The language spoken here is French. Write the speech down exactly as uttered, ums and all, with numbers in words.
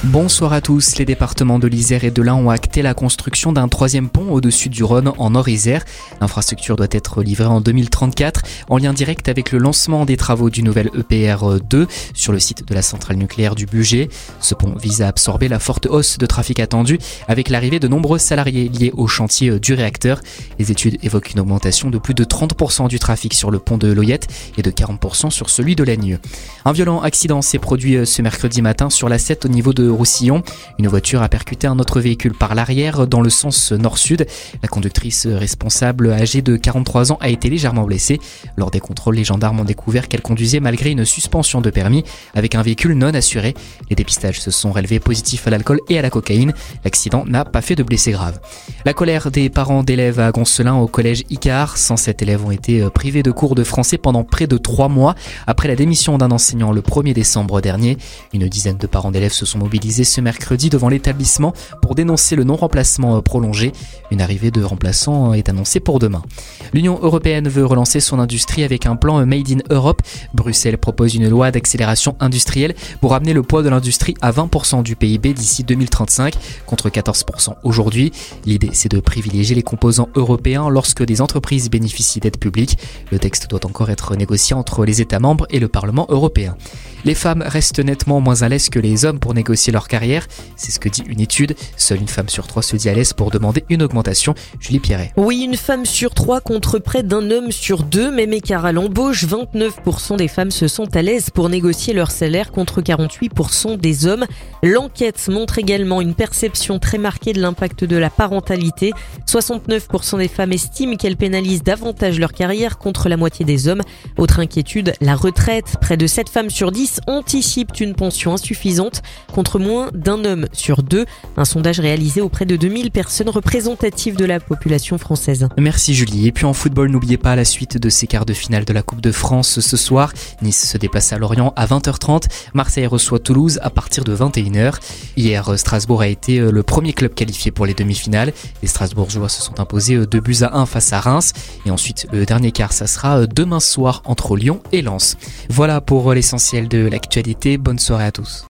Bonsoir à tous. Les départements de l'Isère et de l'Ain ont acté la construction d'un troisième pont au-dessus du Rhône en Nord-Isère. L'infrastructure doit être livrée en deux mille trente-quatre en lien direct avec le lancement des travaux du nouvel E P R deux sur le site de la centrale nucléaire du Bugey. Ce pont vise à absorber la forte hausse de trafic attendue avec l'arrivée de nombreux salariés liés au chantier du réacteur. Les études évoquent une augmentation de plus de trente pour cent du trafic sur le pont de Loyette et de quarante pour cent sur celui de Laigneux. Un violent accident s'est produit ce mercredi matin sur l'A sept au niveau de Roussillon. Une voiture a percuté un autre véhicule par l'arrière dans le sens nord-sud. La conductrice responsable, âgée de quarante-trois ans, a été légèrement blessée. Lors des contrôles, les gendarmes ont découvert qu'elle conduisait malgré une suspension de permis avec un véhicule non assuré. Les dépistages se sont relevés positifs à l'alcool et à la cocaïne. L'accident n'a pas fait de blessés graves. La colère des parents d'élèves à Goncelin au collège Icare. cent sept élèves ont été privés de cours de français pendant près de trois mois après la démission d'un enseignant le premier décembre dernier. Une dizaine de parents d'élèves se sont mobilisés ce mercredi devant l'établissement pour dénoncer le non-remplacement prolongé. Une arrivée de remplaçants est annoncée pour demain. L'Union européenne veut relancer son industrie avec un plan Made in Europe. Bruxelles propose une loi d'accélération industrielle pour ramener le poids de l'industrie à vingt pour cent du P I B d'ici deux mille trente-cinq, contre quatorze pour cent aujourd'hui. L'idée, c'est de privilégier les composants européens lorsque des entreprises bénéficient d'aides publiques. Le texte doit encore être négocié entre les États membres et le Parlement européen. Les femmes restent nettement moins à l'aise que les hommes pour négocier leur carrière. C'est ce que dit une étude. Seule une femme sur trois se dit à l'aise pour demander une augmentation. Julie Pierret. Oui, une femme sur trois contre près d'un homme sur deux. Même écart à l'embauche, vingt-neuf pour cent des femmes se sentent à l'aise pour négocier leur salaire contre quarante-huit pour cent des hommes. L'enquête montre également une perception très marquée de l'impact de la parentalité. soixante-neuf pour cent des femmes estiment qu'elles pénalisent davantage leur carrière contre la moitié des hommes. Autre inquiétude, la retraite. Près de sept femmes sur dix anticipent une pension insuffisante contre moins d'un homme sur deux. Un sondage réalisé auprès de deux mille personnes représentatives de la population française. Merci Julie. Et puis en football, n'oubliez pas la suite de ces quarts de finale de la Coupe de France ce soir. Nice se déplace à Lorient à vingt heures trente. Marseille reçoit Toulouse à partir de vingt et une heures. Hier, Strasbourg a été le premier club qualifié pour les demi-finales. Les Strasbourgeois se sont imposés deux buts à un face à Reims. Et ensuite, le dernier quart, ça sera demain soir entre Lyon et Lens. Voilà pour l'essentiel de l'actualité. Bonne soirée à tous.